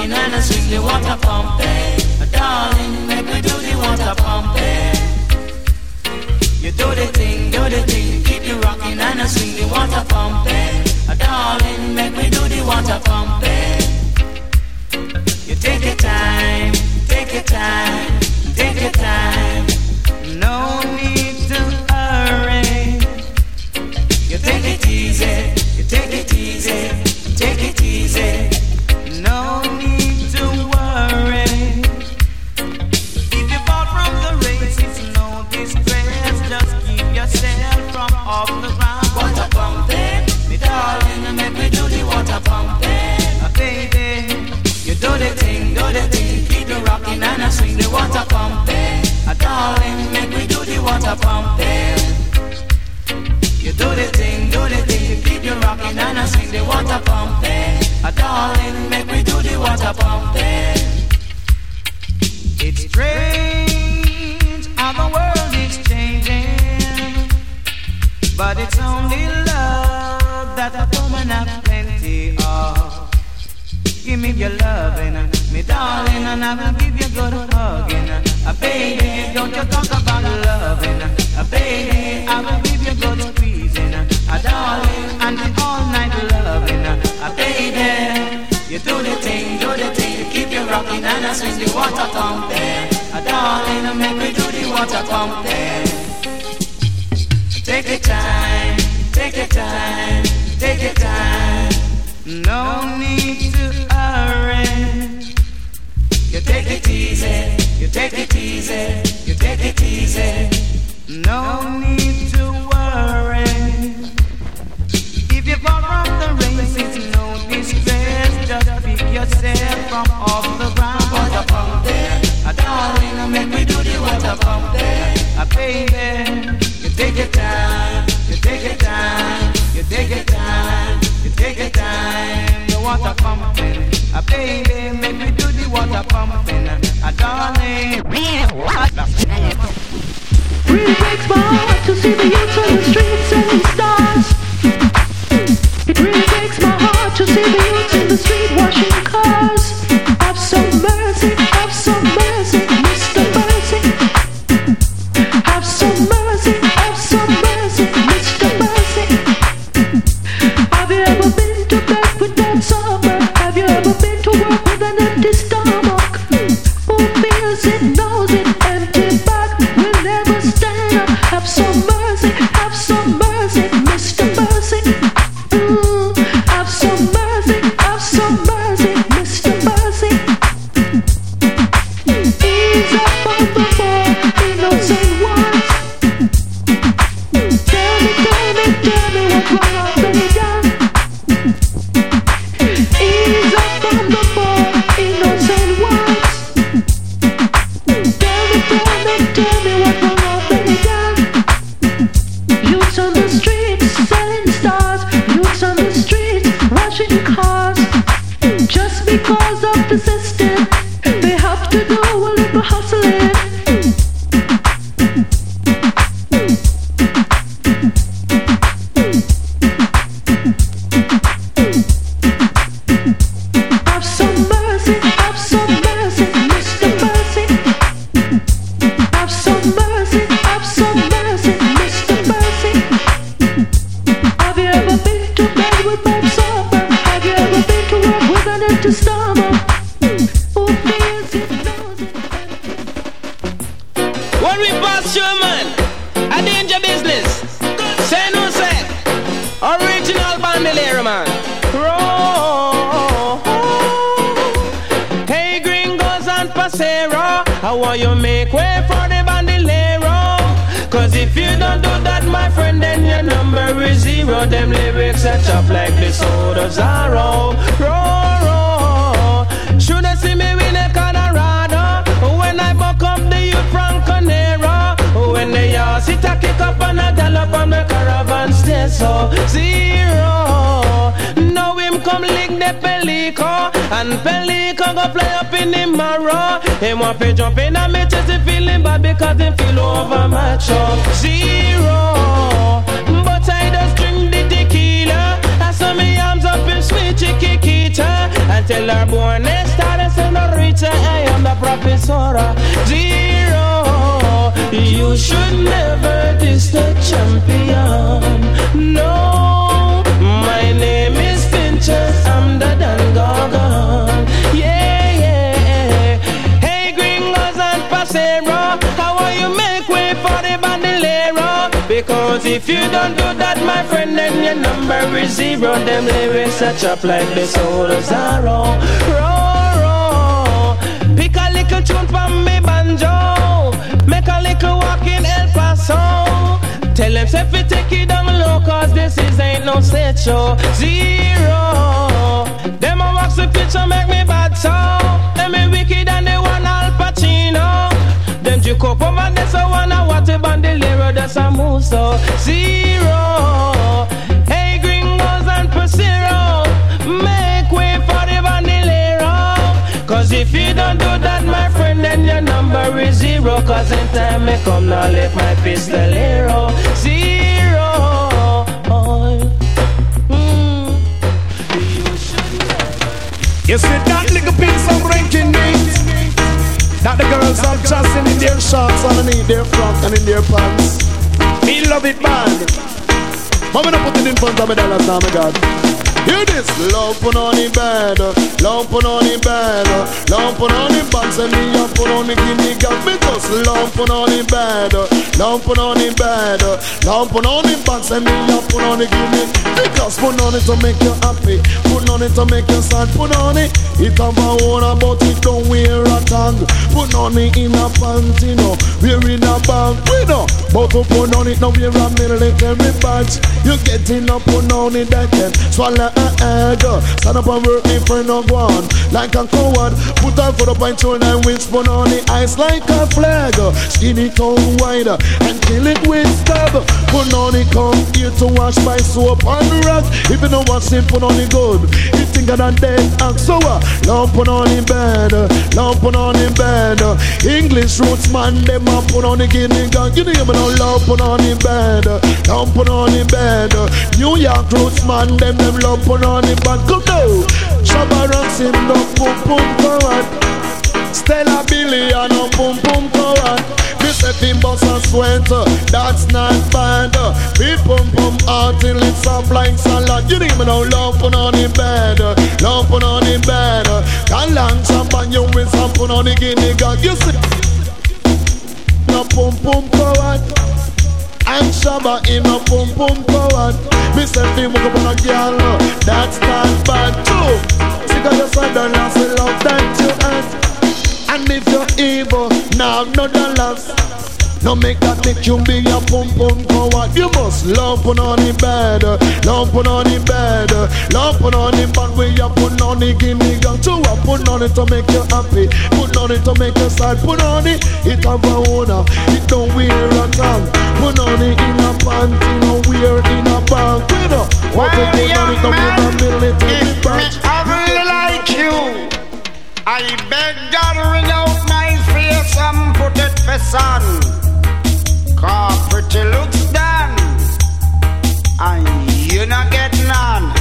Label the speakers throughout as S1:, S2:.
S1: rocking and a swing the water pumping. Darling, make me do the water pumping. You do the thing, keep you rocking and a swing the water pumping. Darling, make me do the water pumping. You take your time, take your time, take your time. No need to hurry. You take it easy, you take it easy, take it easy. No need to worry. If you fall from the race, it's no distress. Just keep yourself from off the ground. Water pumping, me darling, make me do the water pumping. Baby, you do the thing, keep you rocking and I swing the water pumping. Darling, make me do the water pumping. You do the thing, keep you rocking and I swing the water pumping. Darling, make me do the water pumping. It's strange how the world is changing, but it's only love that a woman has plenty of. Give me your loving, me darling, and I will give you good hugging. Baby, don't you talk about loving. Baby, I will give you good squeezing. Darling, and the all night loving. Baby, you do the thing, keep you rocking and I swing the water pumping. Darling, make me do the water pumping. Take your time, take your time, take your time. No need to hurry. You take it easy, you take it easy, you take it easy. No need to worry. If you fall from the race, it's no distress. Just pick yourself from off the ground. Water pumping, darling, make me do the water pumping. Baby, you take your time, you take your time, you take your time, you take your time. The water pumping, baby, make me do the water pumping. Darling,
S2: really breaks my heart to see the youth on the streets selling stars. It really breaks my heart to see the youth in the street washing cars. Have some mercy, Mr. Mercy. Have some mercy, Mr. Mercy. Have you ever been to bed with that summer? Have you ever been to work with an empty stomach? Who feels it, knows it, empty bag will never stand up. Have some mercy, Mr. Mercy. Have some mercy, Mr. Mercy. Ease up on the poor, innocent ones. Tell me what's wrong, I'll lay down. Ease up on the poor, innocent ones. Tell me what's wrong, I'll lay down. Youths on the streets selling stars. Youths on the streets washing cars. Just because of the system, they have to do a little hustling. Have some mercy, Mr. Mercy. Have some mercy, Mr. Mercy. Have you ever been to bed with bad supper? Have you ever been to work with an empty stomach? Who feels it, knows it,
S3: When we pass you, man, a danger business. Say no, say. Original bandolero, man. Roll. Hey, gringos and pasero, how want you make way for the bandolero? Cause if you don't do that, my friend, then your number is 0. Them lyrics are chopped like the soda Zaro. Roll. Should I see me win a Colorado? When I buck up the youth from Conero. When they all sit a kick up and a gallop on the caravan stay so 0. Now him come lick the Pelico, and Pelico go fly up in the marrow. Him want to jump in and me chest, he feeling bad because he feel over macho. 0. But I just drink the tequila. I saw me arms up in sweet chiquita and tell her born they started professora. Zero, you should never diss the champion. No, my name is Fincher, I'm the Dan Gorgon. Yeah, yeah. Hey, gringos and pasero, how are you make way for the bandolero? Because if you don't do that, my friend, then your number is zero. Them lyrics are chop like the soul of Zorro. Roll. Pick a little tune from me banjo, make a little walk in El Paso. Tell them if you take it down low, cause this is ain't no set show. Zero. Them a wax the picture make me bad so. Them me wicked and they want Al Pacino. Them juke up over there so wanna watch a bandolero, that's a move so. Zero. Hey gringos and pasero, make way for the bandolero. Cause if you don't do that, my friend, then your number is zero. Cause in time me come now let my pistolero. Zero.
S4: You see that little piece of ranking needs that the girls are dressing in their shorts underneath their frock and in their pants. Me love it, man. But when I put it in front of me, dollars now, my God. Hear this, love put on the bed, love put on the bed, love put on the box and me up put on the guinea cat. Because love put on the bed, love put on the bed, love put on the box and me up put on the guinea. Because put on it to make you happy, put on it to make you sad, put on it. It have a owner but it don't wear a tag. Put on it in a panty, no, wear in a bag, we know. But to put on it, now wear a military badge. You getting up, put on it that can swallow a egg. Stand up and work me friend of one. Like a coward, put on for the pint shoulder and whisper on the ice like a flag. Skin it out wider and kill it with stab. Put on it, come here to wash by soap and rock. If you know what's in, put on it good. You think of that dead axe, so love put on the bed, love put on the bed. English roots man, them a put on the guinea gang. You know me love put on the bed, love put on the bed. New York roots man, them love put on the bed. Come now, Shabba Ranks him no pum pum forward. Stella Billy and no pum pum forward. Me set him bust and sweat, that's not bad. Beat pum pum out till it's up like salad. You know me now love put on the bed, love put on the bed. Can long champagne you with some put on the guinea gang. You see, no pum pum forward. And Shabba in a pum pum forward. Me say him up on a girl, that's not bad too. See got your son done lost the love that you have. And if you're evil, now no dollars. No make that make you be a pum pum forward. You must love put on the bed, love put on the bed, love put on the bed. Where you put on the guinea gang. To put on it to make you happy, put on it to make you sad. Put on it, it have a owner, it don't wear a tag. Put on it in a panty, no wear in a bag. We know what to put on it to wear a military badge.
S5: I really like you. I beg God ring out my face and put it for sun. Cause pretty looks done, and you not get none.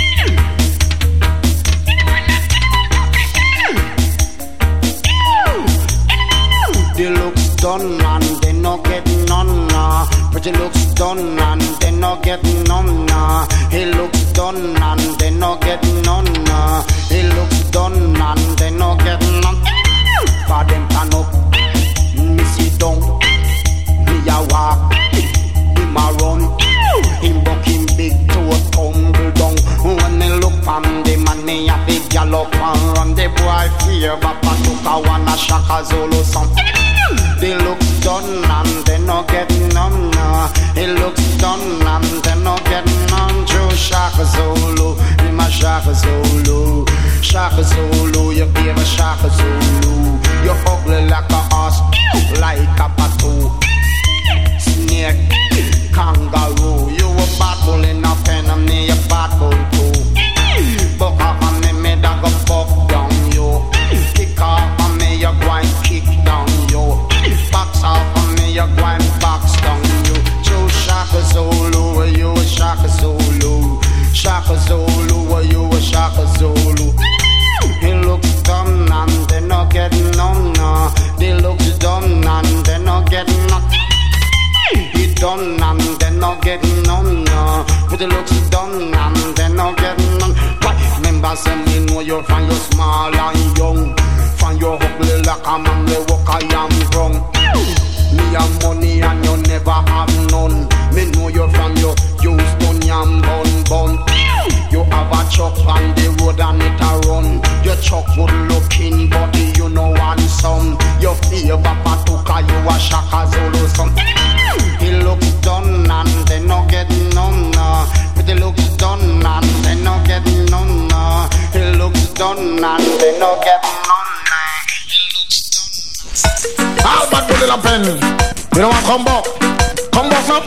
S5: The looks done and they no get none. Pretty looks done and they no get none. He looks done and they no get none. He looks done and they no get none. For them turn up, me sit down. A walk, him a run, him buck him big toe tumble down. When me look from the man, me a big gallop and run. The boy fear, Papa took a one a Shaka Zulu song. They look done and they no get none. He looks done and they no get none. True Shaka Zulu, him a Shaka Zulu. Shaka Zulu, you gave a Shaka Zulu. You ugly like a horse, like a patu. Snake, kangaroo, you a bad bull in a pen and me a bad bull too. Buck up on me that go fuck down you. Kick off on me, you go and kick down you. Box off on me, you go and box down you. True Shaka Zulu, you a Shaka Zulu. Shaka Zulu, you a Shaka Zulu. He looks dumb and they no get none. you from you small and young. From your ugly like a man, they walk I am wrong. Me have money and you never have none. Me know you from your Houston yam bun. You have a truck on the road and it a run. Your truck good looking but you know want some. Your favor patuka, you a Shaka Zulu son. He looks done and they no get none. But he looks done and they no get none. He looks done and they no get none.
S4: Albert Bully La Pen. You don't want combo. Combo now.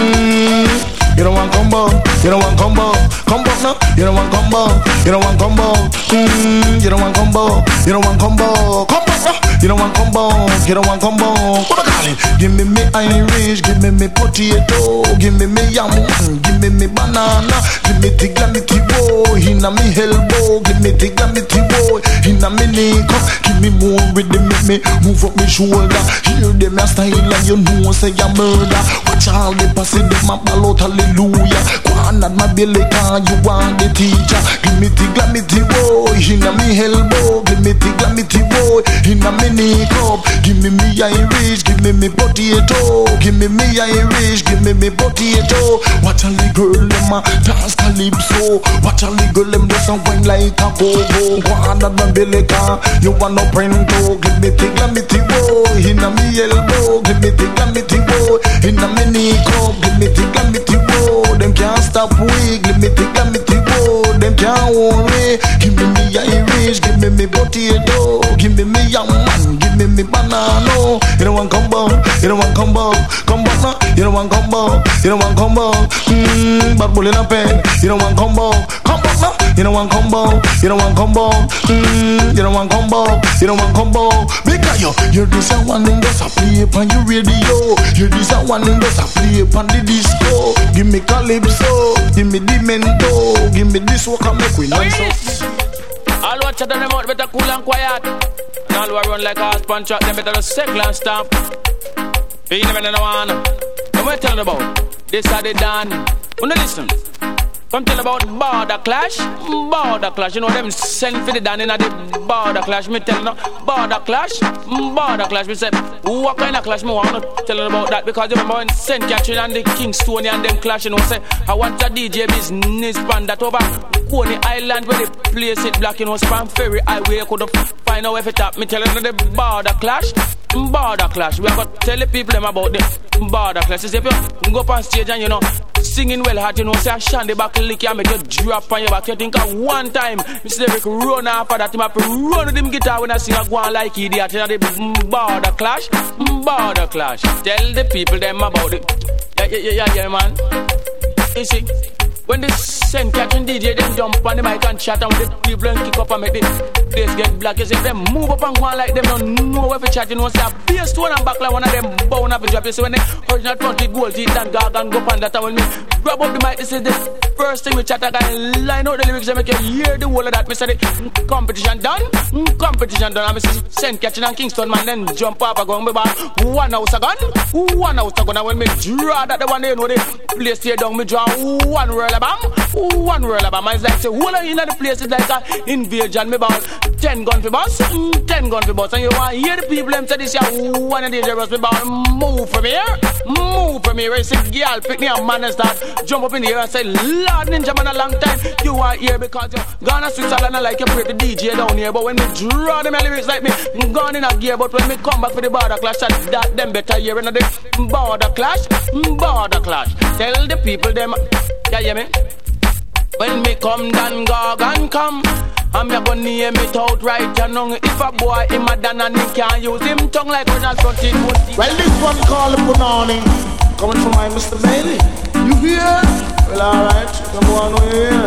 S4: You don't want combo. You don't want combo. Combo now. You don't want combo. You don't want combo. You don't want combo. You don't want combo. Combo now. You don't want combo. You don't want combo. What I call it? Give me Irish. Give me potato. Give me yam. Give me banana. Give me tiglamity boy. Inna me elbow. Give me tiglamity boy. Inna me knee cup. Give me more rhythm. Make me move up my shoulder. Hear them a style and you know say you murder. Watch all the passing them a ball out. Hallelujah. Go on at my belly car. You want the teacher. Give me tiglamity boy. Inna me elbow. Give me tiglamity boy. Inna me knee cup. Give me Irish. Give me potato. Give me Irish. Give me potato. Watch all the girl them a dance calypso. Watch all the girl them just a wine like a go-go. Go on at my belly car. You want no prendo. Give me tiglamity boy. Inna me elbow. Give me tiglamity boy. Inna me knee cup. Give me tiglamity boy. Them can't stop we. Give me tiglamity boy. Them can't hold me. Give me Irish. Give me potato. Give me young man. Give me banana. You don't want combo. You don't want combo. Combo now. You don't want combo. You don't want combo. But Bully La Pen. You don't want combo. Combo now. You don't want combo. You don't want combo. You don't want combo. You don't want combo. Because you're this one and just a play upon your radio. You're this one and just a play upon the disco. Give me calypso. Give me Demento. Give me this work and make we know so.
S3: All watch them out better cool and quiet. And all who run like a horse punch out, them better just circle and stop. You never know one. And what tell them about? This are the done. Wanna listen? Come tell about border clash. Border clash. You know them send for the done in the border clash. Me tell them border clash. Border clash. Me say what kind of clash me want to tell them about that, because you remember when St. Catherine and the Kingston and them clash, you know, say I want a DJ business band that over Coney Island where they place it black, you know, Span Ferry Highway. You could find out if it up. Me tell them the border clash. Border clash. We are going to tell the people them about the border clash. If you go up on stage and you know singing well hard, you know, say I shan the back lick and make you drop on your back. You think of one time Mr. Eric run after that, him have to run with him guitar when I sing a go on like idiot. You know the border clash. Border clash. Tell the people them about it. Yeah, man. You see, when the St. Catherine DJ them jump on the mic and chat and the people and kick up and make the place get black, you see them move up and go on like them don't know where to chat, you know, say a bass tone and back like one of them bound up a drop. You see when they original 20 gold teeth and gag and go up on that, and when me grab up the mic, this is the first thing we chat, I can line out the lyrics and make you hear the whole of that. We say the competition done, and we see St. Catherine and Kingston man then jump up and go on me back. One house a gun, and when me draw that the one they know the place stay down, me draw one roll of bomb. It's like say whole in the place is like a invasion. Me ball 10 gun for boss, 10 gun for boss, and you want hear the people them say this year one of the dangerous. Me ball move from here. You see girl pick me a man and start jump up in the air and say Lord Ninja man a long time you are here because you gone to Switzerland and like you pray the DJ down here. But when me draw them lyrics like me gone in a gear, but when me come back for the border clash, that them better hear in the border clash. Tell the people them. Yeah, hear me? When me come, Dan Gargan come. I'm gonna name it out right, you know. If a boy him a dan and he can't use him tongue like when I front it.
S4: Well, this one called Punani, coming from my Mr. Bailey. You hear? Well, alright, come on here.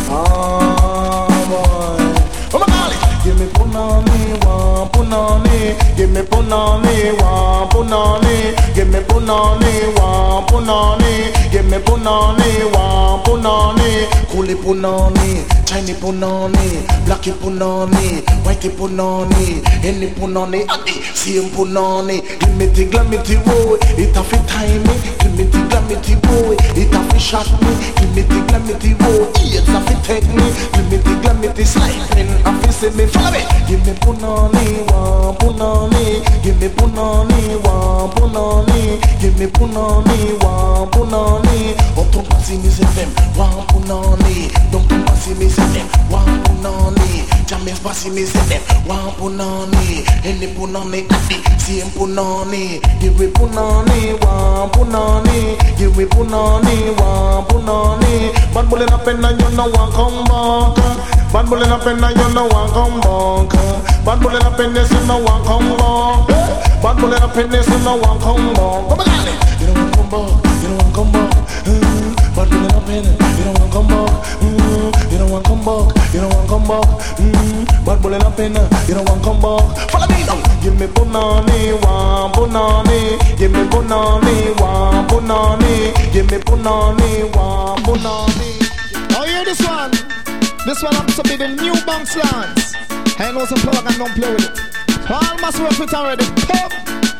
S4: Oh boy, oh my golly, give me Punani, one Punani. give me punani, one punani, give me punani, one punani, give me punani, one punani, coolie punani, Chinese punani, blacky punani, whitey punani, any punani, adi, same punani, give me the glamity boy, it a fit time me, give me the glamity boy, it a fit shot me, give me the glamity boy, it's a fit take me, give me the glamity slide me, a fit see me, follow me, give me punani, one punani, give me punani, one punani, give me punani, one punani, up to pass me say them, one punani, don't come pass me say them, one punani, James pass me say them, one punani, any punani, adi, same punani, give me punani, one punani, give me punani, one punani, bad bullet up and you know one come back, bad bullet up and you know one come back, bad bullet up and you know one come back, bad bullet up and you know one come back, come on, you don't want come back, you don't want come back, bad bullet up and you don't want come back, you don't want come back, you don't want come back, bad bullet up and you don't want come back, follow me now, give me punani, one punani, give me punani, one punani, give me punani, one punani.
S6: Oh, hear this one. This one happens to be the new Bounce Lands. I know some plug and don't play with it. All must work with already. Pop!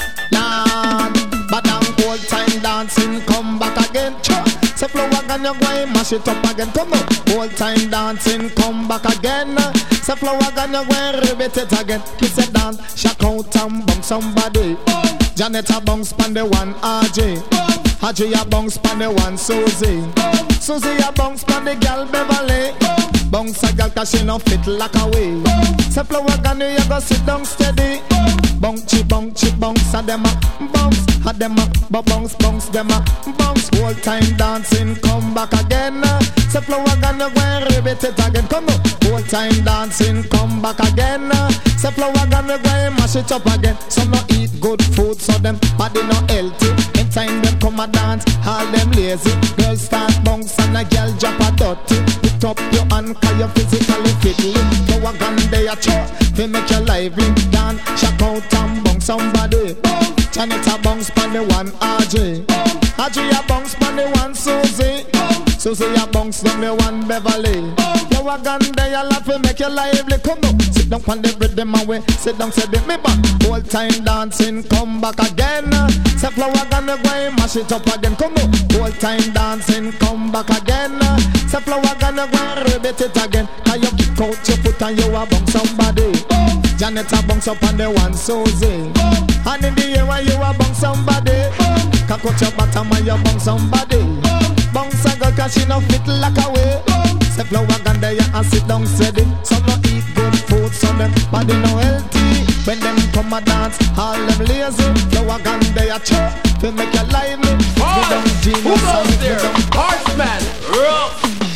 S6: Lord, but I'm old time dancing, come back again. Say flow again, you go and mash it up again. Come on, old time dancing, come back again. Say flow again, you go and repeat it again. Kiss it down, shock out and bump somebody. Janet a bounce pan the one RJ. RJ a bounce pan the one Susie. Susie a bounce pan the girl Beverly. Bounce a girl cause she no fit like a way. Say flow again, you go sit down steady. Bounce a dem a bounce, a dem a bounce dem a bounce. Whole time dancing, come back again. Say flow again, you go and repeat it again. Come on, whole time dancing, come back again. Say flow again, you go and mash it up again. Some no eat good food, so them body no healthy. In time them come a dance, all them lazy. Girls start bounce and a girl drop a dirty. Put up your hand 'cause you physically fit. Flow again, they a chop, they make you lively. Dance, shock out and bounce somebody. Janet a bounce pan the one RJ. RJ a bounce pan the one Susie. Susie a bounce down the one Beverly. Flow again, they a laugh and make you lively. Come on, sit down on the rhythm away. Sit down, say me back. Whole time dancing, come back again. Say flow again, we go and mash it up again. Come on, whole time dancing, come back again. Say flow again, we go and repeat it again. 'Cause you kick out your foot and you a bounce somebody. Janet a bounce up on the one Susie. And in the air when you a bounce somebody. Cock out your bottom when you bounce somebody. Bounce a girl 'cause she no fit like a way. Say flow again there and sit down steady. Some no eat good food, so them body no healthy. When them come a dance, all them lazy. Flow again there chop, to make you lively. We don't genius.
S3: Who goes there? Horseman, rough.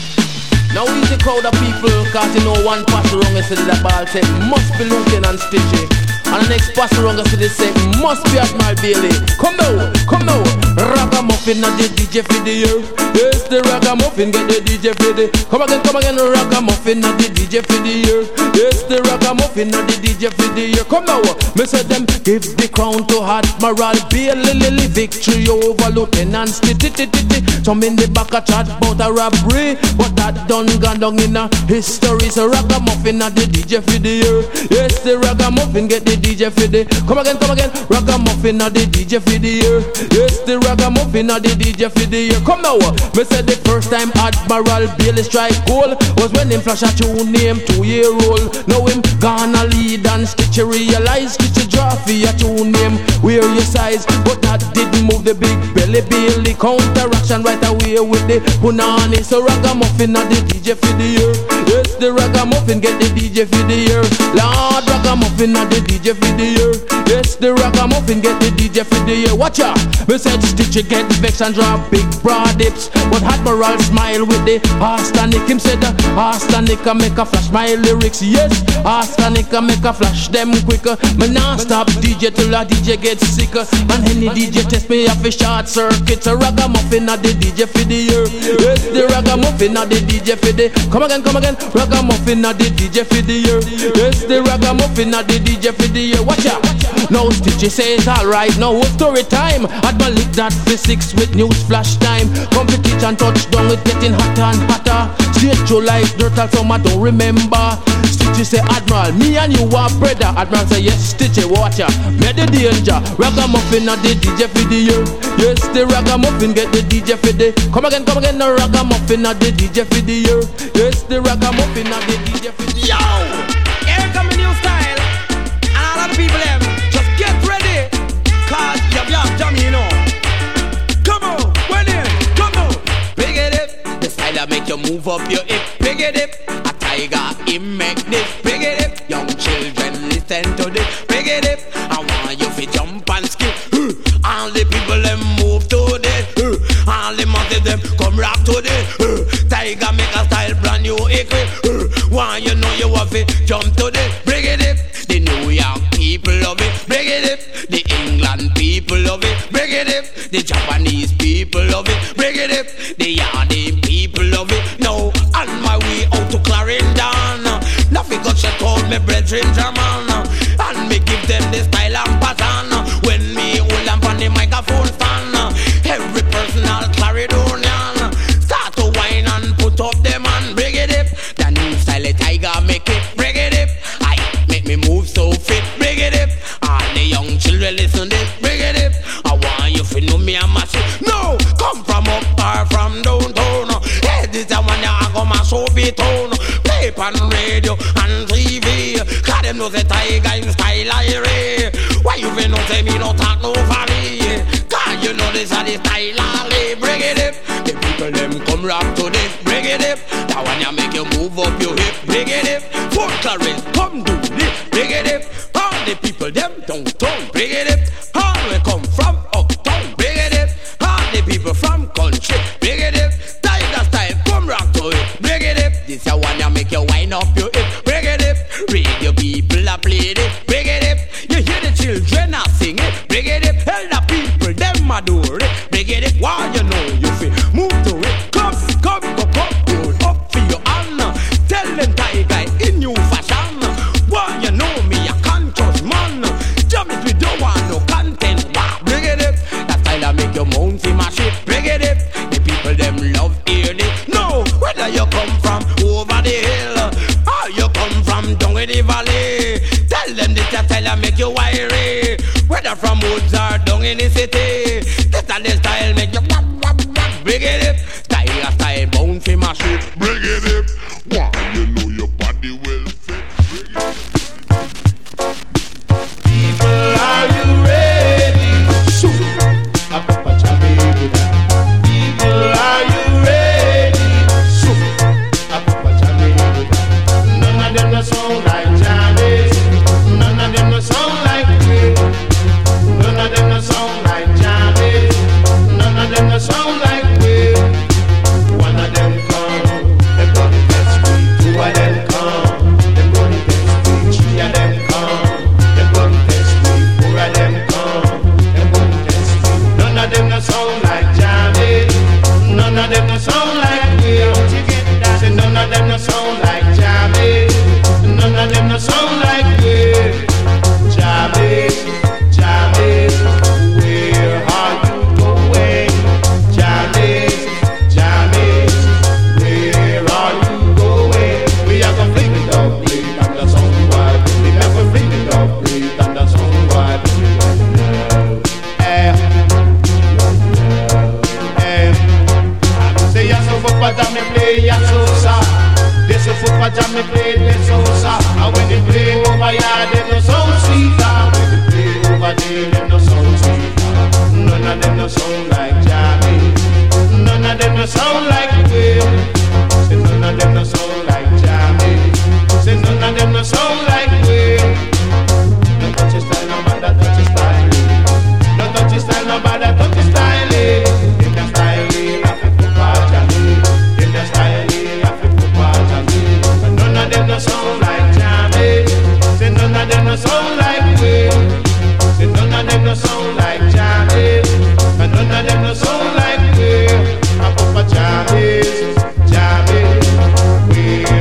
S3: Now easy crowd of people, cause you know one pass wrong and say the ball say must be looking and stitchy. And the next pass wrong and say they say must be Admiral Bailey. Come now, ragamuffin and the DJ for the year. Yes, the ragamuffin get the DJ for the. Come again, ragamuffin and the DJ for the year. Yes, the ragamuffin and the DJ for the year. Come now, me say them give the crown to Admiral Bailey. Victory over Lieutenant Stitty. Some in the back a chat about a robbery, but that done gone down in a history. So ragamuffin and the DJ for the year. Yes, the ragamuffin get the DJ for the. Come again, ragamuffin and the DJ for the year. Yes, the ragamuffin and the DJ for the year. Come now, me said the first time Admiral Bailey strike goal was when him flash a tune name 2-year-old. Now him gonna lead and Stitch realize Stitch draw for your tune name wear your size, but that didn't move the big belly Bailey counteraction right away with the punani. So ragamuffin and the DJ for the year. Yes, the ragamuffin get the DJ for the year. Lord, ragamuffin and the DJ for the year. Yes, the ragamuffin get the DJ for the year. Watch out, me said Stitch get vexed and draw big broad dips, but Admiral smile with the Arsenic. Him said Arsenic make a flash my lyrics. Yes, Arsenic make a flash them quicker. Me nah stop DJ till a DJ gets sicker, and any DJ test me off a short circuit. So ragamuffin and the DJ for the year. Yes, the ragamuffin and the DJ for the. Come again, ragamuffin and the DJ for the year. Yes, the ragamuffin ragamuffin at the DJ for the year. Watch out. Now Stitchy say it's alright. Now what's story time? I'd lick that physics with news flash time. Competition touchdown, it's getting hotter and hotter. Straight to life, dirt and some I don't remember. Stitchy say Admiral, me and you are brother. Admiral say yes, Stitchy, watch out. Me the danger. Ragamuffin at the DJ for the year. Yes, the ragamuffin get the DJ for the. Come again, the ragamuffin at the DJ for the year. Yes, the ragamuffin at the DJ for the year.
S7: Yo, here come a new style, and all of the people them just get ready, cause you jam, you know. Come on, when in, come on, big it up. The style that make you move up your hip, big it up. A tiger, he make this, big it up. Young children listen to this, big it up. I want you to jump and skip. All the people them move to this. All the monkeys them come rock to this. Tiger make a style brand new equip. Why you know you have it? Jump to this, bring it up. The New York people love it, bring it up. The England people love it, bring it up. The Japanese people love it, bring it up. The Yardi people love it. Now on my way out to Clarendon, nothing got she called me brethren German, and me give them the style and pattern. When me hold them on the microphone stand, every personal Clarendonian start to whine and put up them and bring it up. The new style Tiger make it, bring it up. I make me move so fit, bring it up. All the young children listen this, bring it up. I want you to know me a massive. No, come from up or from downtown. Hey, this is one ya go my show be town. Play on radio and TV, cause them know the Tiger in style I ray. Why you feel no say me no talk no funny? Cause you know this is the style I bring it up. The people them come rock to this, bring it up. That one ya make you move up your hip, bring it up. Fort Clarence, come do this, bring it up. All the people them downtown, bring it up. All we come from uptown, bring it up. All the people from country, bring it up. Tiger style, come rock to it, bring it up. This ya one ya make you wind up your hip, bring it up. Radio people a play it, bring it up. You hear the children a sing it, bring it up. Elder people them a do it, bring it up. Why you know you feel move to it. Come, hold up for your honor. Tell them Tiger in new fashion. Why you know me a conscious man. Jam it with don't want no content. Wow, bring it up. That style I make your mount in my shit, bring it up. The people them love hear it. No, whether you come from over the hill or you come from down in the valley, tell them this style I make you wiry. Whether from woods or down in the city, this style make you bring it up. Tiger style bound for my shit, bring it up. Why you know your body will fit, bring it up.
S4: People, are you ready? Shoot. People, are you ready? Shoot. None of them no sound like Janis. None of them no sound like me. None of them no sound like Janis. None of them no sound like me. One of them come, them go the best way. Two of them come, them go the best way. Three of them come, them go the best way. Four of them come, them go the best way. None of them no sound like Janis. None of them no sound like me. Say none of them no sound like Janis. None of them no sound like me. Janis, Janis, where are you going? Janis, Janis, where are you going? We have a fling it up, bleed, and the song wide. We have a fling it up, bleed, and the song wide. Say yes, so for jam me play yes, so sa. This is for jam me play this so sa. And when they play over here, they no sound sweet. When they play over there, they no sound sweet. None of them no sound like Jamie. None of them no sound like Will. Say none of them no sound like Jamie. Say none of them no sound like Will. No touch your style, no matter touch your style. No touch your style, no matter touch your style. In the style, I feel for Jamie. In the style, I feel for Jamie. But none of them no sound like Jamie. Say none of them no sound like Will. Say none of them no sound like Jamie. But none of them no sound like Will. I'm for Jamie, Jamie, Will.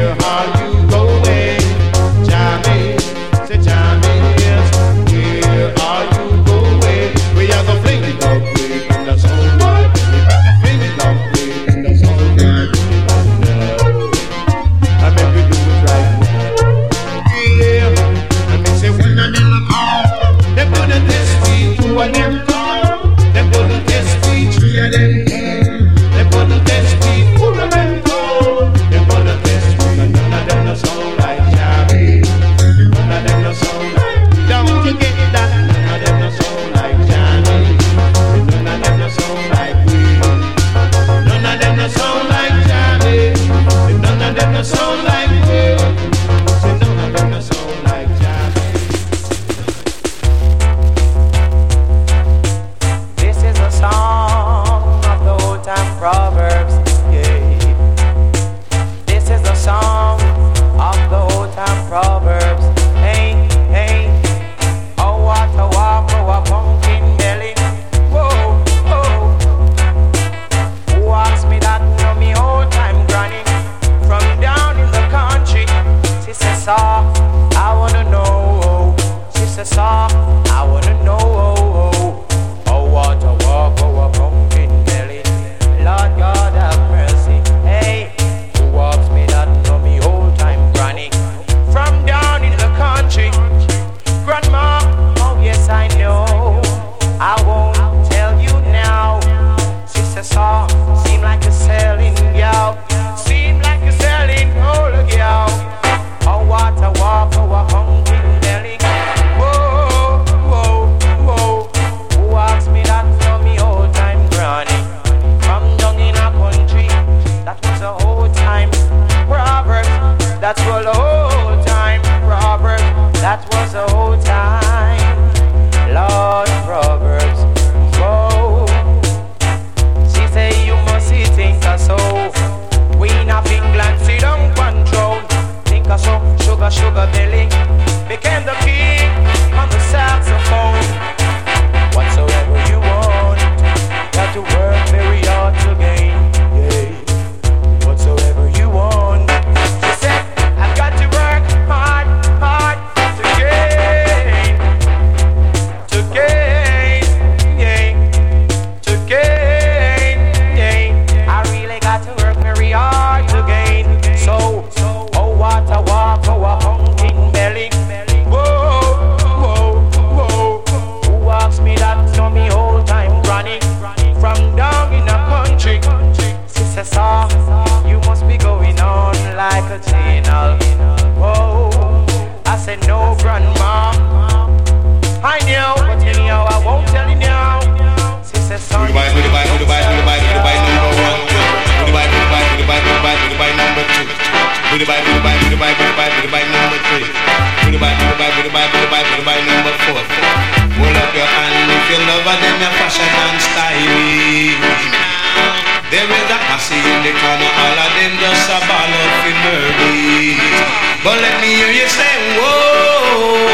S8: goodbye number 4. Hold up your hand if you love her, then your fashion and style. There is a posse in the corner, all of them just a ball up in murder. But let me hear you say, whoa,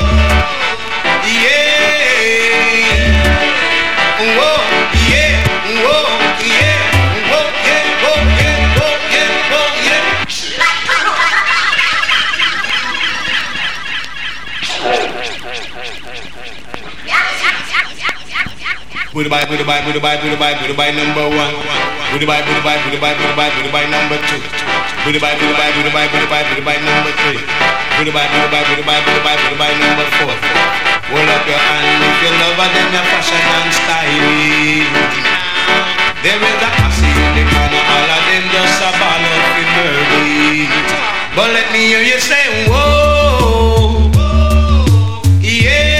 S8: yeah, whoa, yeah, whoa, yeah, whoa, yeah, whoa, yeah, whoa, yeah, whoa, yeah. Goodbye number 1. Goodbye number 2. Goodbye number 3. Goodbye number 4. Hold up your hand if you love her, then your fashion and style. There is a posse in the corner, all of them just a ball up in murder. But let me hear you say, whoa, yeah.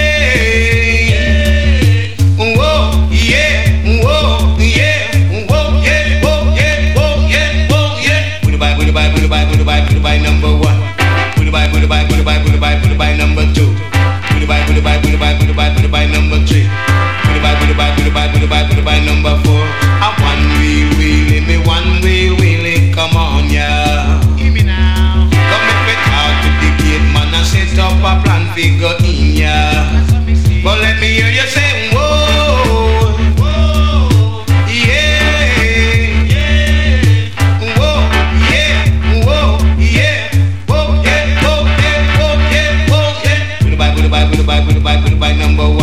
S8: Goodbye number 1. Goodbye number 2. Goodbye number 3. Goodbye number 4. A one wheel, come on, yeah. Give me now. Come if it out to the gate, man, and set up a plan figure in, yeah. But let me hear you say, whoa, yeah. Goodbye number 1.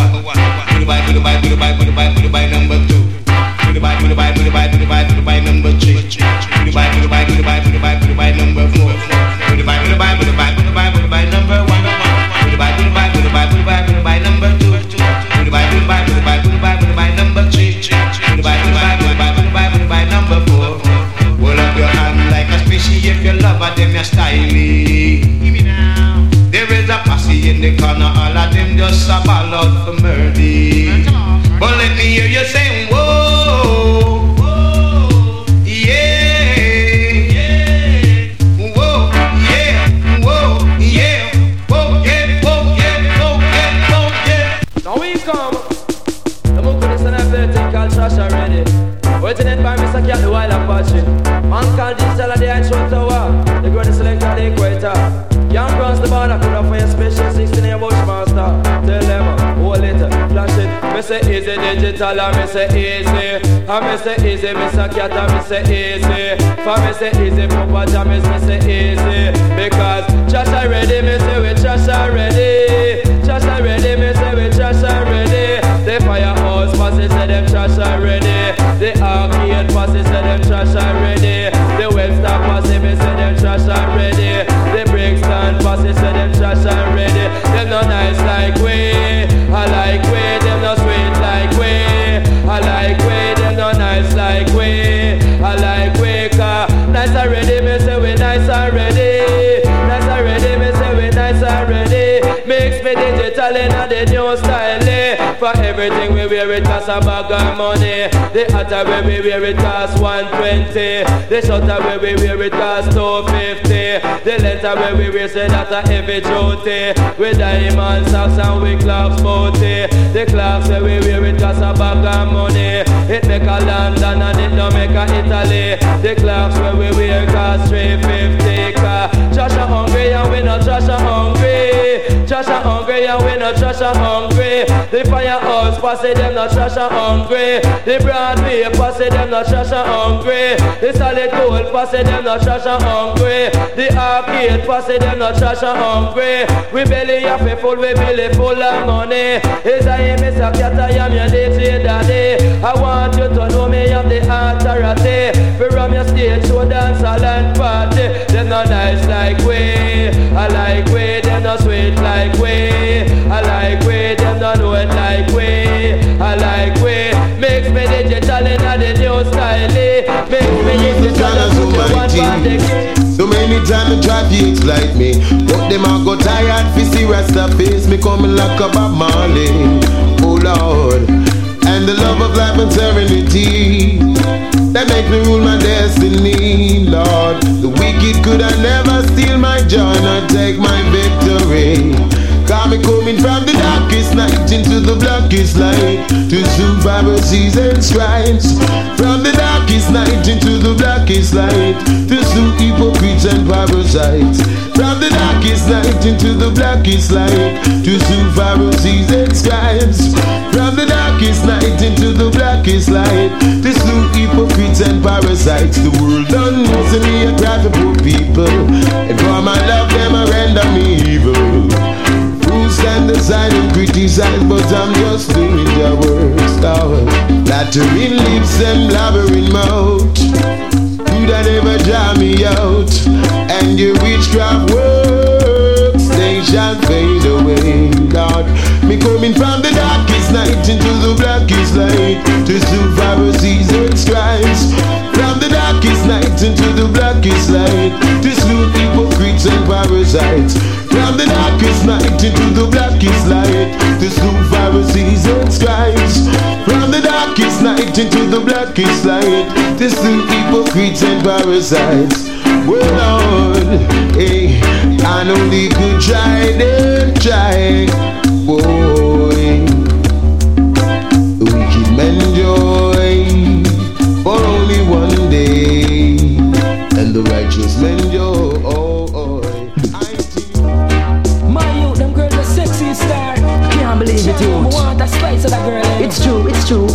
S8: Goodbye number 2. Goodbye number 3. Goodbye number 4. Goodbye number 1. Goodbye number 2. Goodbye number 3. Goodbye number 4. Hold up your hand like a species if you love her, them your style. There is a posse in the corner, all of them just a ball out for murder. But let me hear you say, whoa, yeah, whoa, yeah, whoa, yeah, whoa, yeah, whoa, yeah, whoa, yeah, whoa, yeah.
S3: Now we come. The book of this and I thing called Trash already. Waiting in by Mr. Cat, the wild Apache. Man called Digital at the Ancho Tower. The greatest selector at the equator. Young cross the border, put up for your special 16 year Bushmaster. Tell them, hold it, flash it. Me say easy digital, and me say easy. And me say easy, Mr. Cat, and me say easy. For me say easy, Papa Jamis, me say easy. Because Trash already, me say we Trash already. Trash already, me say we Trash already. The firehouse passes, say them Trash already. The arcade passes, say them Trash already. The Webster passes, me say them Trash already. The Brixton passes, say them Trash already. Them no nice like we, I like we. Them no sweet like we, I like we. Them no nice like we, I like we. Cause nice already, me say we nice already. Nice already, me say we nice already. Mix me digital in the new style. For everything we wear it cost a bag of money. The hatter where we wear it cost 120. The shutter where we wear it cost 250. The letter where we wear say that a heavy duty. With diamond socks and we clocks booty. The clocks where we wear it cost a bag of money. It make a London and it don't make a Italy. The clocks where we wear cost 350. Trash a hungry and we not trash a hungry. Trash a hungry and we not trash a hungry. The firehouse pass them not trash a hungry. The Broadway pass them not trash a hungry. The solid gold pass them not trash a hungry. The arcade pass them not trash a hungry. We belly have a full, we belly full of money. Is I am Mr. Cat, I am your DJ daddy. I want you to know me am the authority. From your stage show dance a land party. Them not nice like we, I like we. Them not sweet like we, I like we. Them not know it like we, I like we. Makes me digital in the new style. Makes me digital and put you one band.
S9: So many times I try to like me, but them I go tired fi see Rasta face. Me coming like a Bob Marley, oh Lord. And the love of life and serenity that make me rule my destiny, Lord. The wicked could I never steal my joy, nor take my victory. I'm coming from the darkest night into the blackest light to survive season's crimes. From the darkest night into the blackest light to sue hypocrites and parasites. From the darkest night into the blackest light to survive season's crimes. From the darkest night into the blackest light to sue hypocrites and parasites. The world done knows me a cry for poor people, and for my love them I render me evil. Who stand aside and criticize, but I'm just doing the worst. Flattering lips and blabbering mouth, could I never draw me out? And your witchcraft works, they shall fade away. Lord, me coming from the darkest night into the blackest light to survive season's crimes. From the darkest night into the blackest light to slew hypocrites and parasites. From the darkest night into the blackest light to slew Pharisees and scribes. From the darkest night into the blackest light to slew hypocrites and parasites. Well, Lord, hey, I know they could try, they'll try. Boy, wicked men joy for only one day, and the righteous men joy.
S7: My youth, them girls are sexy star.
S2: Can't believe it,
S7: I want a slice of that girl.
S2: It's true, it's true.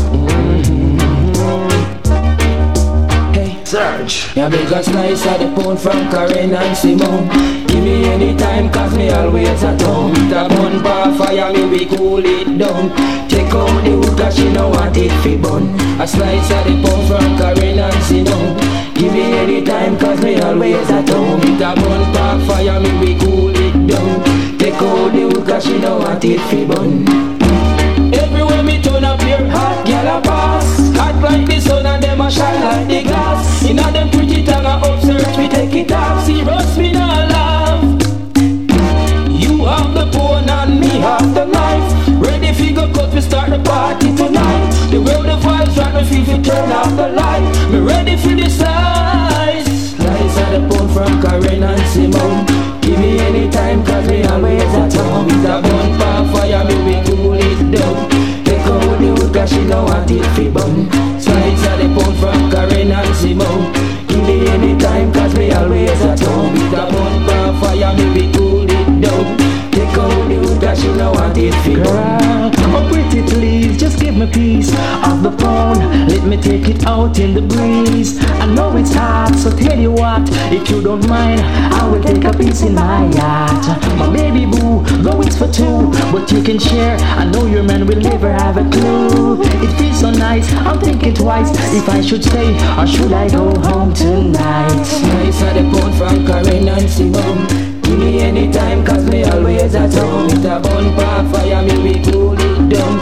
S7: Hey, Serge, yeah, big a slice of the pound from Karen and Simone. Give me any time, cause me always at home. The bun bar fire, me we cool it down. Take out the wood, cause she no want it fi bun. A slice of the pound from Karen and Simone. Give me any time, cause me always at home. The bun bar fire, me we cool it down. Take out the wood, cause she no want it fi bun. Everywhere me turn up here, hot gyal a pass. Hot like the sun and them a shine like the glass. Inna them pretty tongue a upsearch, we take it off. See roast me no love. You have the bone and me have the knife. Ready figure cut, we start the party tonight. The way the vibes right, me feel we turn off the light. Me ready for the slice. Slice of the bone from Karen and Simone. Give me any time, cause me always at home. With a bun par fire, me we cool it down. Take out the wood, cause she no want it fi bun. Slice of the pound from Karen and Simone. Give me any time, cause me always at home. With a bun par fire, me we cool it down. Take out the wood, cause she no want it fi bun.
S2: Oh pretty please, just give me a piece of the phone. Let me take it out in the breeze. I know it's hard, so tell you what, if you don't mind, I will take a piece in my yacht. My baby boo, though it's for two, but you can share. I know your man will never have a clue. It feels so nice, I'm thinking twice if I should stay or should I go home tonight.
S7: Slice of the pound from Karen and Simone. Give me any time, cause me always at home. With a bun par fire, me we cool it down.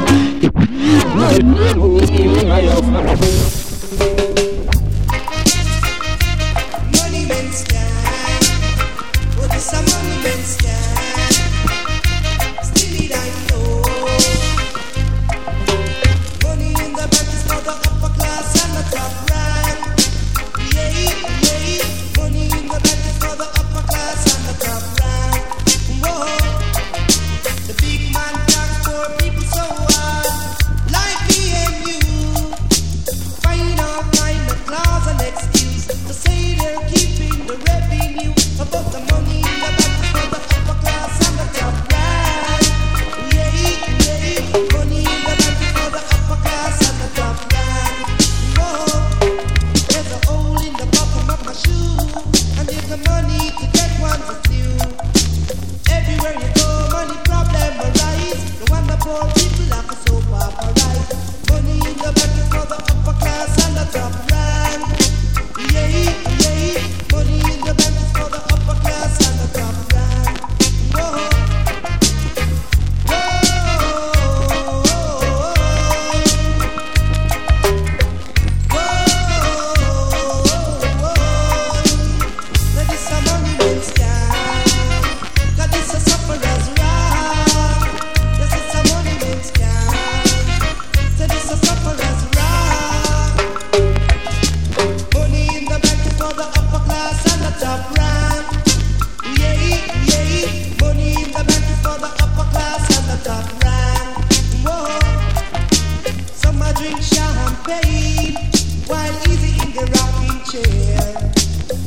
S10: Monuments stand. What is a monument stand? Still need I know. Money in the bank is for the upper class and the top rank. Yeah, yeah. Money in the bank is for the upper class and the top rank. Whoa. The big man tax poor people so hard. Like me and you.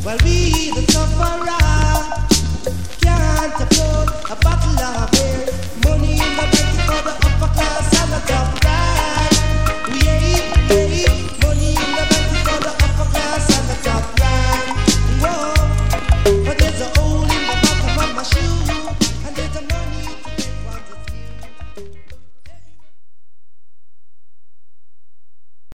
S10: while we